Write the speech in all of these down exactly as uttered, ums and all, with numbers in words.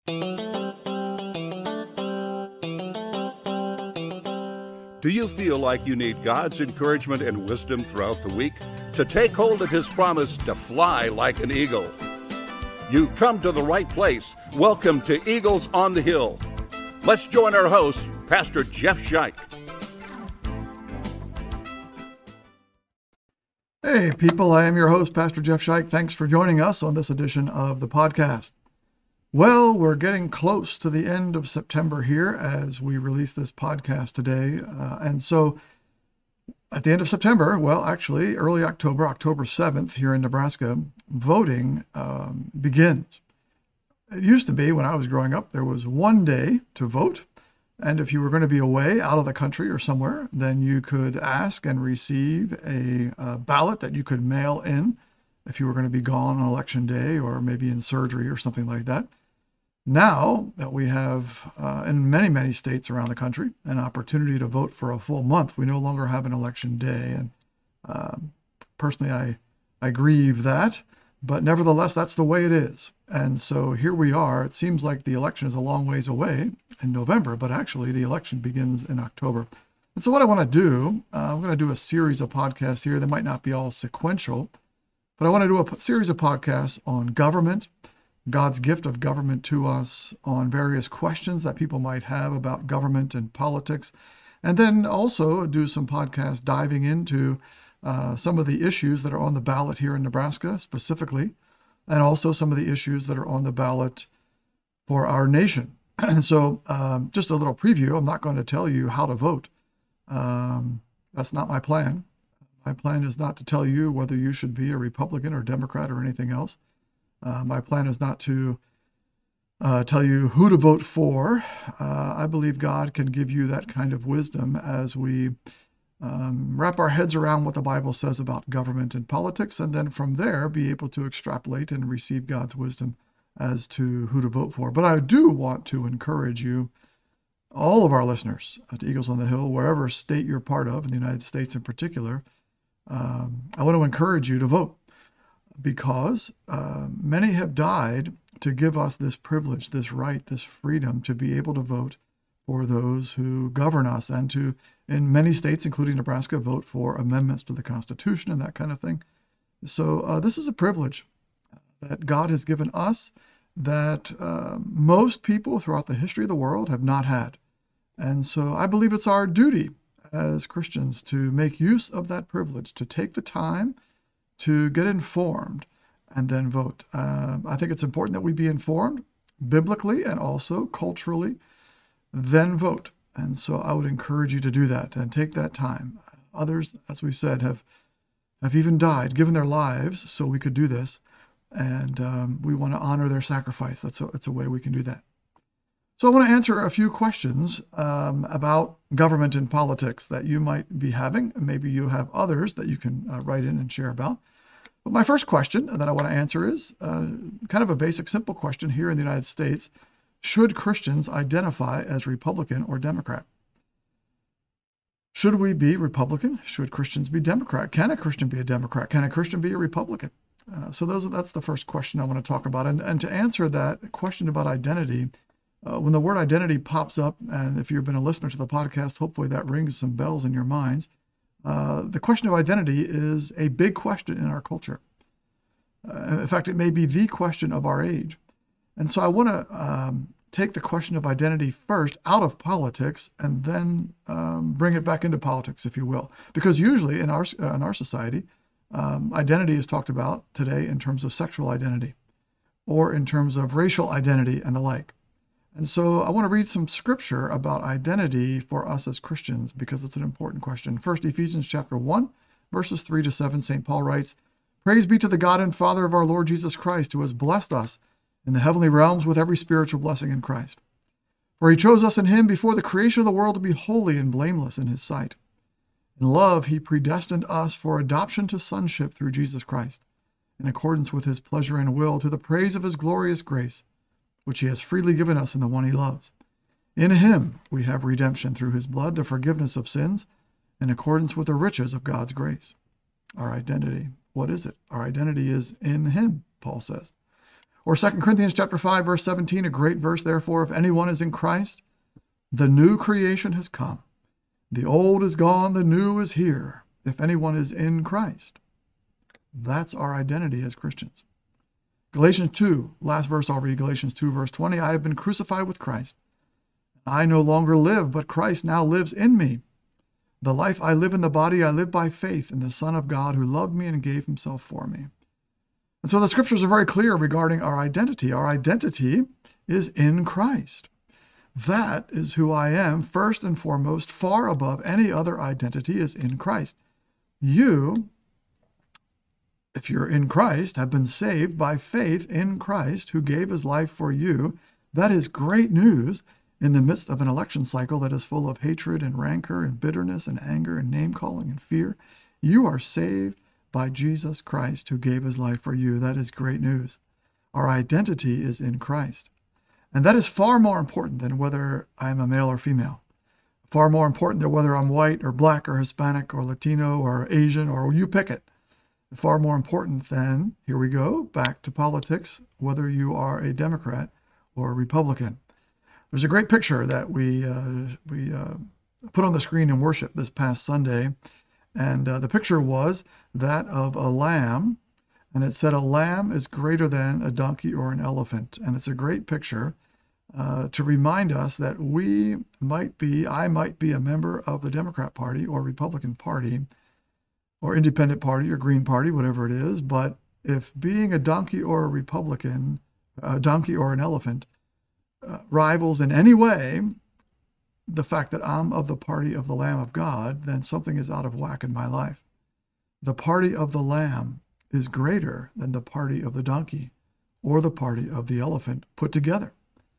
Do you feel like you need God's encouragement and wisdom throughout the week to take hold of His promise to fly like an eagle? You come to the right place. Welcome to Eagles on the Hill. Let's join our host, Pastor Jeff Scheich. Hey, people, I am your host, Pastor Jeff Scheich. Thanks for joining us on this edition of the podcast. Well, we're getting close to the end of September here as we release this podcast today. Uh, and so at the end of September, well, actually, early October, October seventh, here in Nebraska, voting um, begins. It used to be, when I was growing up, there was one day to vote. And if you were going to be away out of the country or somewhere, then you could ask and receive a, a ballot that you could mail in if you were going to be gone on election day or maybe in surgery or something like that. Now that we have, uh, in many, many states around the country, an opportunity to vote for a full month, we no longer have an election day. And um, personally, I, I grieve that. But nevertheless, that's the way it is. And so here we are. It seems like the election is a long ways away in November, but actually the election begins in October. And so what I want to do, uh, I'm going to do a series of podcasts here. They might not be all sequential, but I want to do a p- series of podcasts on government, God's gift of government to us, on various questions that people might have about government and politics, and then also do some podcasts diving into uh, some of the issues that are on the ballot here in Nebraska specifically, and also some of the issues that are on the ballot for our nation. And so um, just a little preview. I'm not going to tell you how to vote. Um, that's not my plan. My plan is not to tell you whether you should be a Republican or Democrat or anything else. Uh, my plan is not to uh, tell you who to vote for. Uh, I believe God can give you that kind of wisdom as we um, wrap our heads around what the Bible says about government and politics, and then from there be able to extrapolate and receive God's wisdom as to who to vote for. But I do want to encourage you, all of our listeners at Eagles on the Hill, wherever state you're part of, in the United States in particular, um, I want to encourage you to vote, because uh, many have died to give us this privilege, this right, this freedom to be able to vote for those who govern us, and to, in many states, including Nebraska, vote for amendments to the Constitution and that kind of thing. So uh, this is a privilege that God has given us that uh, most people throughout the history of the world have not had. And so I believe it's our duty as Christians to make use of that privilege, to take the time to get informed and then vote. Uh, I think it's important that we be informed biblically and also culturally, then vote. And so I would encourage you to do that and take that time. Others, as we said, have have even died, given their lives so we could do this. And um, we want to honor their sacrifice. That's a, that's a way we can do that. So I want to answer a few questions um, about government and politics that you might be having. Maybe you have others that you can uh, write in and share about. But my first question that I want to answer is uh, kind of a basic, simple question here in the United States. Should Christians identify as Republican or Democrat? Should we be Republican? Should Christians be Democrat? Can a Christian be a Democrat? Can a Christian be a Republican? Uh, so those that's the first question I want to talk about. And, and to answer that question about identity, uh, when the word identity pops up, and if you've been a listener to the podcast, hopefully that rings some bells in your minds. Uh, the question of identity is a big question in our culture. Uh, in fact, it may be the question of our age. And so I want to um, take the question of identity first out of politics and then um, bring it back into politics, if you will. Because usually in our, uh, in our society, um, identity is talked about today in terms of sexual identity or in terms of racial identity and the like. And so I want to read some scripture about identity for us as Christians because it's an important question. First, Ephesians chapter one, verses three to seven, Saint Paul writes, "Praise be to the God and Father of our Lord Jesus Christ, who has blessed us in the heavenly realms with every spiritual blessing in Christ. For he chose us in him before the creation of the world to be holy and blameless in his sight. In love, he predestined us for adoption to sonship through Jesus Christ, in accordance with his pleasure and will, to the praise of his glorious grace, which he has freely given us in the one he loves. In him we have redemption through his blood, the forgiveness of sins, in accordance with the riches of God's grace." Our identity. What is it? Our identity is in him, Paul says. Or Second Corinthians chapter five, verse seventeen, a great verse, therefore, if anyone is in Christ, the new creation has come. The old is gone, the new is here. If anyone is in Christ. That's our identity as Christians. Galatians two, last verse I'll read, Galatians two, verse twenty, I have been crucified with Christ. I no longer live, but Christ now lives in me. The life I live in the body, I live by faith in the Son of God who loved me and gave himself for me. And so the scriptures are very clear regarding our identity. Our identity is in Christ. That is who I am, first and foremost, far above any other identity is in Christ. You, if you're in Christ, have been saved by faith in Christ who gave his life for you. That is great news in the midst of an election cycle that is full of hatred and rancor and bitterness and anger and name-calling and fear. You are saved by Jesus Christ who gave his life for you. That is great news. Our identity is in Christ. And that is far more important than whether I'm a male or female. Far more important than whether I'm white or black or Hispanic or Latino or Asian or you pick it. Far more important than, here we go, back to politics, whether you are a Democrat or a Republican. There's a great picture that we uh, we uh, put on the screen in worship this past Sunday. And uh, the picture was that of a lamb. And it said a lamb is greater than a donkey or an elephant. And it's a great picture uh, to remind us that we might be, I might be a member of the Democrat Party or Republican Party or Independent Party or Green Party, whatever it is. But if being a donkey or a Republican, a donkey or an elephant, uh, rivals in any way the fact that I'm of the party of the Lamb of God, then something is out of whack in my life. The party of the Lamb is greater than the party of the donkey or the party of the elephant put together.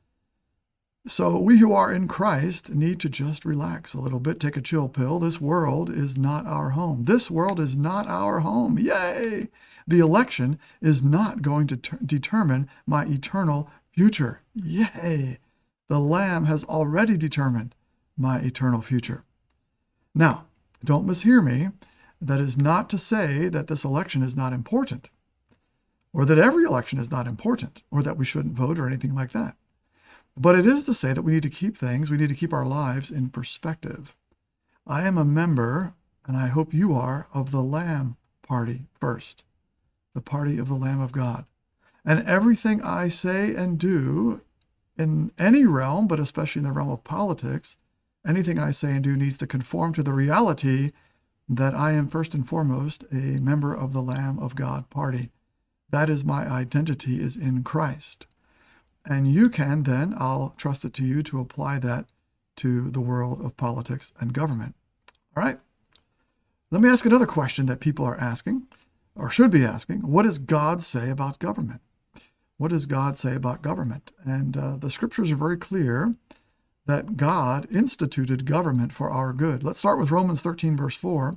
So we who are in Christ need to just relax a little bit, take a chill pill. This world is not our home. This world is not our home. Yay! The election is not going to ter- determine my eternal future. Yay! The Lamb has already determined my eternal future. Now, don't mishear me. That is not to say that this election is not important, or that every election is not important, or that we shouldn't vote or anything like that. But it is to say that we need to keep things, we need to keep our lives in perspective. I am a member, and I hope you are, of the Lamb Party first, the party of the Lamb of God. And everything I say and do in any realm, but especially in the realm of politics, anything I say and do needs to conform to the reality that I am first and foremost a member of the Lamb of God party. That is my identity, is in Christ. And you can then, I'll trust it to you to apply that to the world of politics and government. All right. Let me ask another question that people are asking, or should be asking. What does God say about government? What does God say about government? And uh, the scriptures are very clear that God instituted government for our good. Let's start with Romans thirteen, verse four.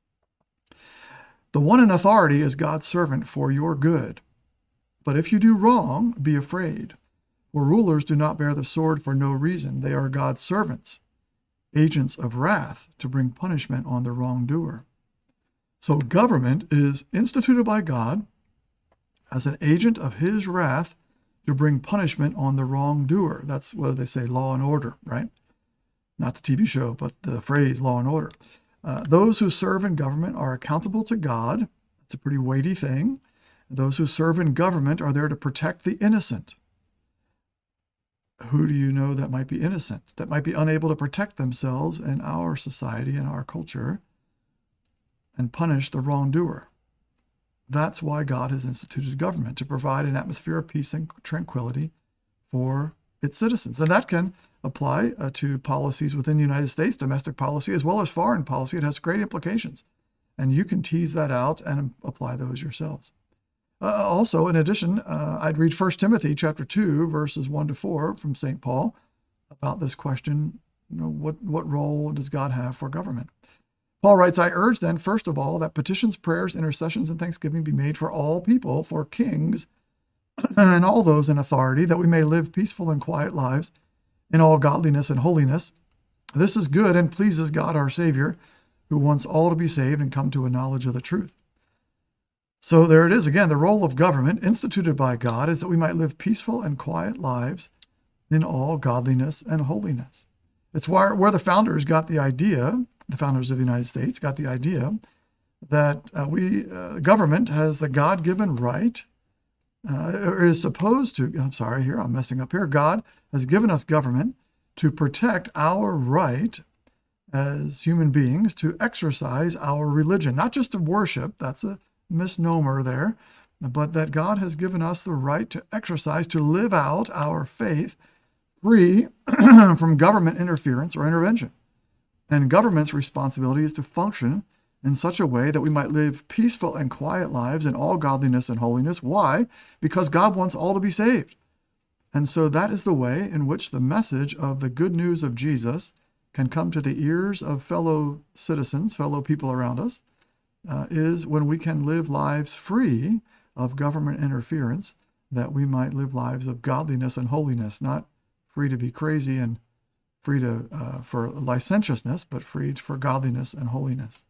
The one in authority is God's servant for your good. But if you do wrong, be afraid. For rulers do not bear the sword for no reason. They are God's servants, agents of wrath to bring punishment on the wrongdoer. So government is instituted by God as an agent of his wrath to bring punishment on the wrongdoer. That's what do they say, law and order, right? Not the T V show, but the phrase law and order. Uh, those who serve in government are accountable to God. That's a pretty weighty thing. Those who serve in government are there to protect the innocent. Who do you know that might be innocent, that might be unable to protect themselves in our society and our culture and punish the wrongdoer? That's why God has instituted government, to provide an atmosphere of peace and tranquility for its citizens. And that can apply uh, to policies within the United States, domestic policy, as well as foreign policy. It has great implications. And you can tease that out and apply those yourselves. Uh, also, in addition, uh, I'd read First Timothy chapter two, verses one to four from Saint Paul about this question, you know, what, what role does God have for government? Paul writes, I urge then, first of all, that petitions, prayers, intercessions, and thanksgiving be made for all people, for kings, and all those in authority, that we may live peaceful and quiet lives in all godliness and holiness. This is good and pleases God our Savior, who wants all to be saved and come to a knowledge of the truth. So there it is again. The role of government instituted by God is that we might live peaceful and quiet lives in all godliness and holiness. It's where, where the founders got the idea, the founders of the United States got the idea that uh, we, uh, government has the God-given right, uh, or is supposed to, I'm sorry here, I'm messing up here. God has given us government to protect our right as human beings to exercise our religion, not just to worship, that's a misnomer there, but that God has given us the right to exercise, to live out our faith free from government interference or intervention. And government's responsibility is to function in such a way that we might live peaceful and quiet lives in all godliness and holiness. Why? Because God wants all to be saved. And so that is the way in which the message of the good news of Jesus can come to the ears of fellow citizens, fellow people around us, uh, is when we can live lives free of government interference, that we might live lives of godliness and holiness, not free to be crazy and free to uh, for licentiousness, but free for godliness and holiness.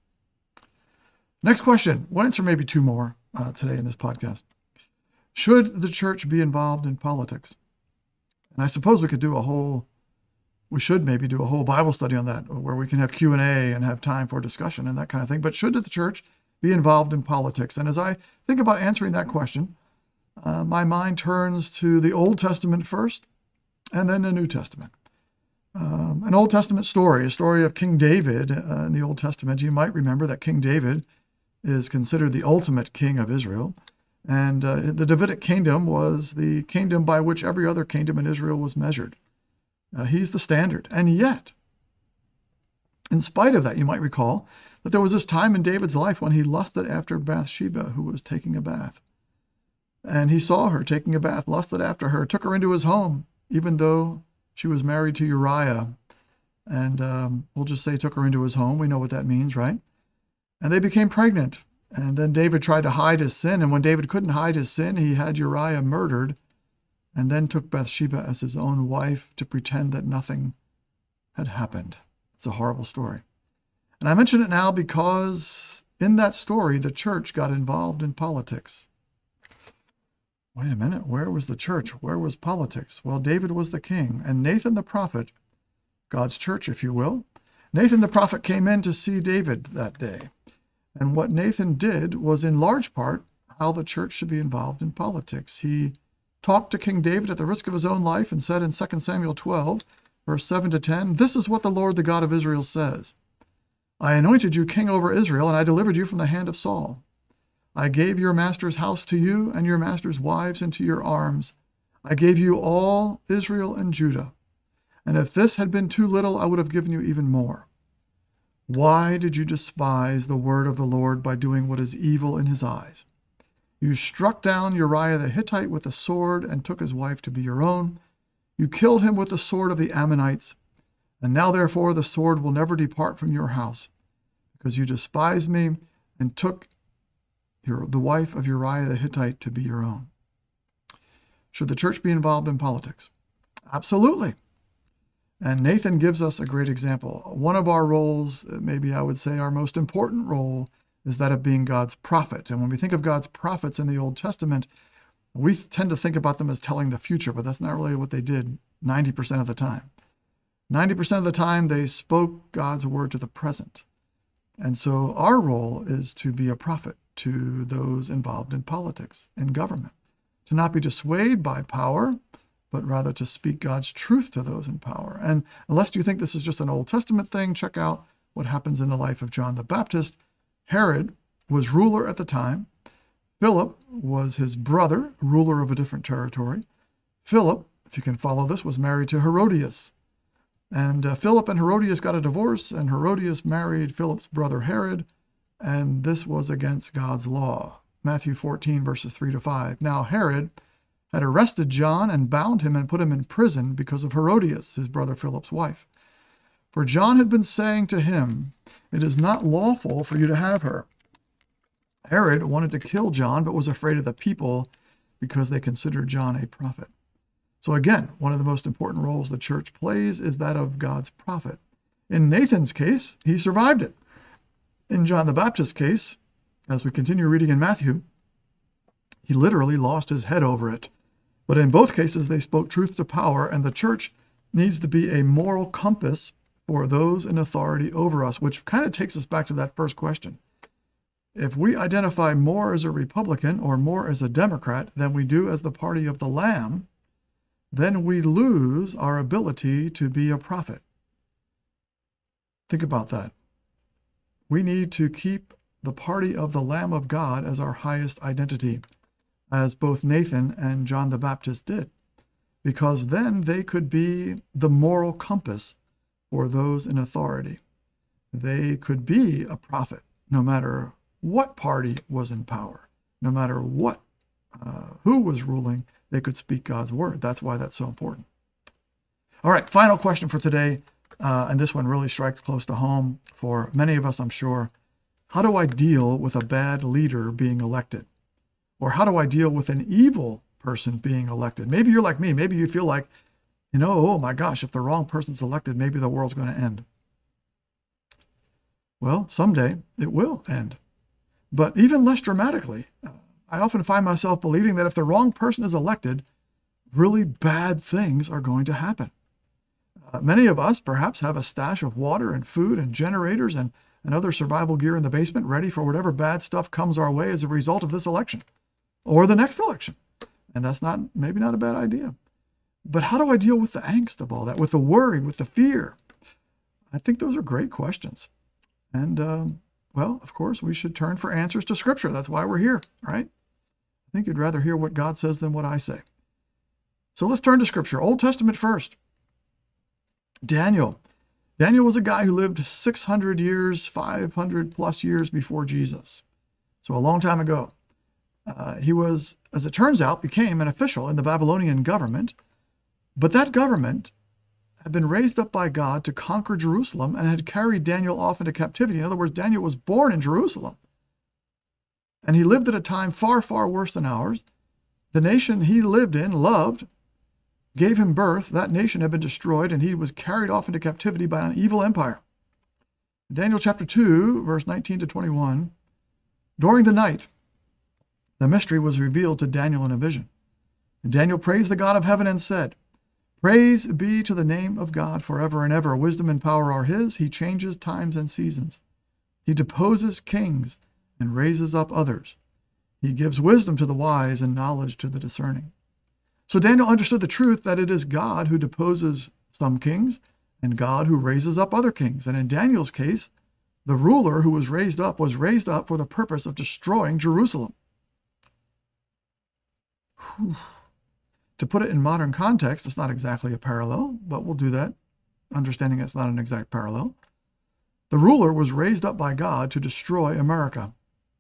Next question. We'll answer maybe two more uh, today in this podcast. Should the church be involved in politics? And I suppose we could do a whole, we should maybe do a whole Bible study on that, where we can have Q and A and have time for discussion and that kind of thing. But should the church be involved in politics? And as I think about answering that question, uh, my mind turns to the Old Testament first, and then the New Testament. Um, an Old Testament story, a story of King David uh, in the Old Testament. You might remember that King David is considered the ultimate king of Israel. And uh, the Davidic kingdom was the kingdom by which every other kingdom in Israel was measured. Uh, he's the standard. And yet, in spite of that, you might recall that there was this time in David's life when he lusted after Bathsheba, who was taking a bath. And he saw her taking a bath, lusted after her, took her into his home, even though she was married to Uriah. And um, we'll just say took her into his home. We know what that means, right? And they became pregnant. And then David tried to hide his sin. And when David couldn't hide his sin, he had Uriah murdered and then took Bathsheba as his own wife to pretend that nothing had happened. It's a horrible story. And I mention it now because in that story, the church got involved in politics. Wait a minute, where was the church? Where was politics? Well, David was the king, and Nathan the prophet, God's church, if you will, Nathan the prophet came in to see David that day. And what Nathan did was in large part how the church should be involved in politics. He talked to King David at the risk of his own life and said in Second Samuel twelve, verse seven to ten, "This is what the Lord, the God of Israel, says. I anointed you king over Israel, and I delivered you from the hand of Saul. I gave your master's house to you and your master's wives into your arms. I gave you all Israel and Judah. And if this had been too little, I would have given you even more. Why did you despise the word of the Lord by doing what is evil in his eyes? You struck down Uriah the Hittite with a sword and took his wife to be your own. You killed him with the sword of the Ammonites. And now therefore the sword will never depart from your house, because you despised me and took your, the wife of Uriah the Hittite to be your own." Should the church be involved in politics? Absolutely. And Nathan gives us a great example. One of our roles, maybe I would say our most important role, is that of being God's prophet. And when we think of God's prophets in the Old Testament, we tend to think about them as telling the future, but that's not really what they did ninety percent of the time. ninety percent of the time, they spoke God's word to the present. And so our role is to be a prophet to those involved in politics and government, to not be dissuaded by power, but rather to speak God's truth to those in power. And unless you think this is just an Old Testament thing, check out what happens in the life of John the Baptist. Herod was ruler at the time. Philip was his brother, ruler of a different territory. Philip, if you can follow this, was married to Herodias. And uh, Philip and Herodias got a divorce, and Herodias married Philip's brother Herod, and this was against God's law. Matthew fourteen, verses three to five. Now Herod had arrested John and bound him and put him in prison because of Herodias, his brother Philip's wife. For John had been saying to him, "It is not lawful for you to have her." Herod wanted to kill John, but was afraid of the people because they considered John a prophet. So again, one of the most important roles the church plays is that of God's prophet. In Nathan's case, he survived it. In John the Baptist's case, as we continue reading in Matthew, He literally lost his head over it. But in both cases, they spoke truth to power, and the church needs to be a moral compass for those in authority over us, which kind of takes us back to that first question. If we identify more as a Republican or more as a Democrat than we do as the party of the Lamb, then we lose our ability to be a prophet. Think about that. We need to keep the party of the Lamb of God as our highest identity, as both Nathan and John the Baptist did, because then they could be the moral compass for those in authority. They could be a prophet no matter what party was in power, no matter what, uh, who was ruling. They could speak God's word. That's why that's so important. All right, final question for today, uh, and this one really strikes close to home for many of us, I'm sure. How do I deal with a bad leader being elected? Or how do I deal with an evil person being elected? Maybe you're like me. Maybe you feel like, you know, oh my gosh, if the wrong person's elected, maybe the world's going to end. Well, someday it will end. But even less dramatically, I often find myself believing that if the wrong person is elected, really bad things are going to happen. Uh, many of us perhaps have a stash of water and food and generators and, and other survival gear in the basement ready for whatever bad stuff comes our way as a result of this election or the next election. And that's not maybe not a bad idea. But how do I deal with the angst of all that, with the worry, with the fear? I think those are great questions. And, um, well, of course, we should turn for answers to Scripture. That's why we're here, right? I think you'd rather hear what God says than what I say. So let's turn to Scripture. Old Testament first. Daniel. Daniel was a guy who lived six hundred years, five hundred plus years before Jesus. So a long time ago. Uh, he was, as it turns out, became an official in the Babylonian government. But that government had been raised up by God to conquer Jerusalem and had carried Daniel off into captivity. In other words, Daniel was born in Jerusalem. And he lived at a time far, far worse than ours. The nation he lived in, loved, gave him birth. That nation had been destroyed, and he was carried off into captivity by an evil empire. Daniel chapter two, verse nineteen to twenty-one. During the night, the mystery was revealed to Daniel in a vision. And Daniel praised the God of heaven and said, Praise be to the name of God forever and ever. Wisdom and power are his. He changes times and seasons. He deposes kings and raises up others. He gives wisdom to the wise and knowledge to the discerning. So Daniel understood the truth that it is God who deposes some kings and God who raises up other kings. And in Daniel's case, the ruler who was raised up was raised up for the purpose of destroying Jerusalem. Whew. To put it in modern context, it's not exactly a parallel, but we'll do that, understanding it's not an exact parallel. The ruler was raised up by God to destroy America.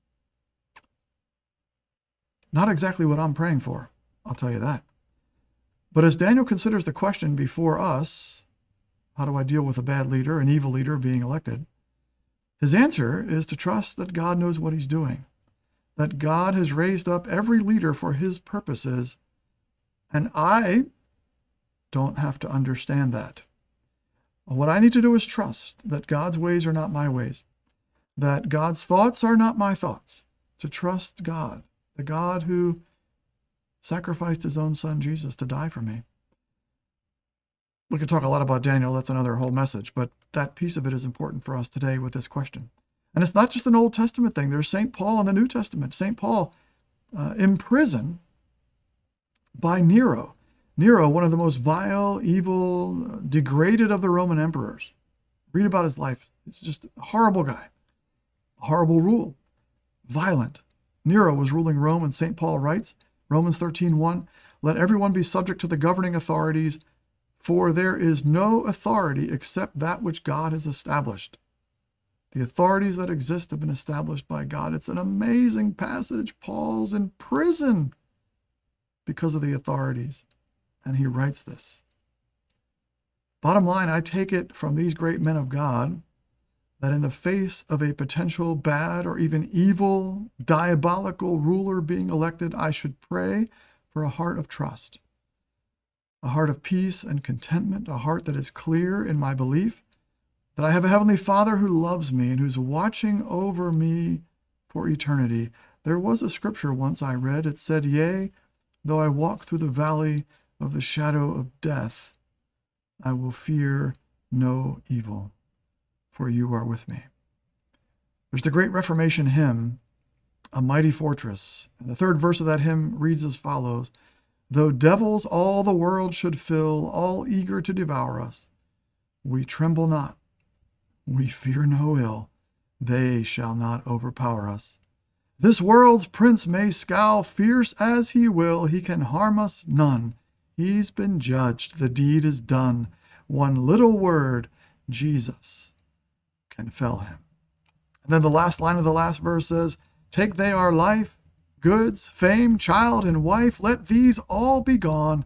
Not exactly what I'm praying for, I'll tell you that. But as Daniel considers the question before us, how do I deal with a bad leader, an evil leader being elected? His answer is to trust that God knows what he's doing, that God has raised up every leader for his purposes, and I don't have to understand that. What I need to do is trust that God's ways are not my ways, that God's thoughts are not my thoughts, to trust God, the God who sacrificed his own son Jesus to die for me. We could talk a lot about Daniel, that's another whole message, but that piece of it is important for us today with this question. And it's not just an Old Testament thing. There's Saint Paul in the New Testament. Saint Paul uh, in prison by Nero. Nero, one of the most vile, evil, degraded of the Roman emperors. Read about his life. It's just a horrible guy. Horrible rule. Violent. Nero was ruling Rome, and Saint Paul writes, Romans thirteen one, let everyone be subject to the governing authorities, for there is no authority except that which God has established. The authorities that exist have been established by God. It's an amazing passage. Paul's in prison because of the authorities, and he writes this. Bottom line, I take it from these great men of God that in the face of a potential bad or even evil, diabolical ruler being elected, I should pray for a heart of trust, a heart of peace and contentment, a heart that is clear in my belief that I have a Heavenly Father who loves me and who's watching over me for eternity. There was a scripture once I read. It said, "Yea, though I walk through the valley of the shadow of death, I will fear no evil, for you are with me." There's the great Reformation hymn, "A Mighty Fortress." And the third verse of that hymn reads as follows: "Though devils all the world should fill, all eager to devour us, we tremble not, we fear no ill, they shall not overpower us. This world's prince may scowl fierce as he will, he can harm us none. He's been judged, the deed is done. One little word, Jesus, can fell him." And then the last line of the last verse says, "Take they our life, goods, fame, child, and wife, let these all be gone.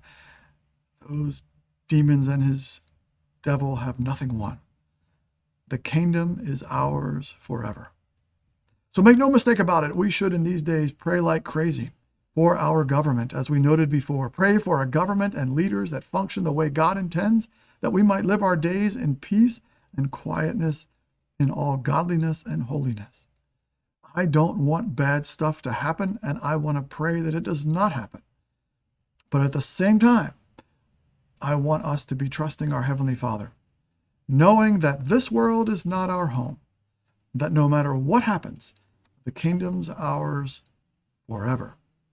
Those demons and his devil have nothing won. The kingdom is ours forever." So make no mistake about it, we should in these days pray like crazy for our government, as we noted before. Pray for a government and leaders that function the way God intends, that we might live our days in peace and quietness, in all godliness and holiness. I don't want bad stuff to happen, and I want to pray that it does not happen. But at the same time, I want us to be trusting our Heavenly Father, knowing that this world is not our home, that no matter what happens, the kingdom's ours forever.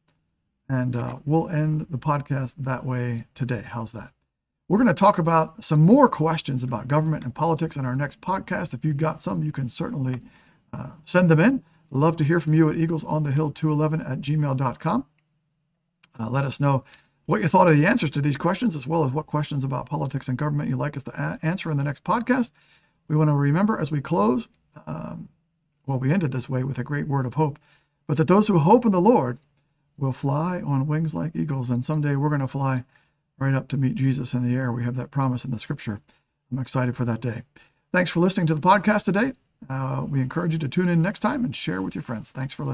And uh, we'll end the podcast that way today. How's that? We're going to talk about some more questions about government and politics in our next podcast. If you've got some, you can certainly uh, send them in. Love to hear from you at eagles on the hill two eleven at gmail dot com. Uh, let us know what you thought of the answers to these questions, as well as what questions about politics and government you'd like us to a- answer in the next podcast. We want to remember as we close, um, well, we ended this way with a great word of hope, but that those who hope in the Lord will fly on wings like eagles, and someday we're going to fly right up to meet Jesus in the air. We have that promise in the scripture. I'm excited for that day. Thanks for listening to the podcast today. Uh, we encourage you to tune in next time and share with your friends. Thanks for listening.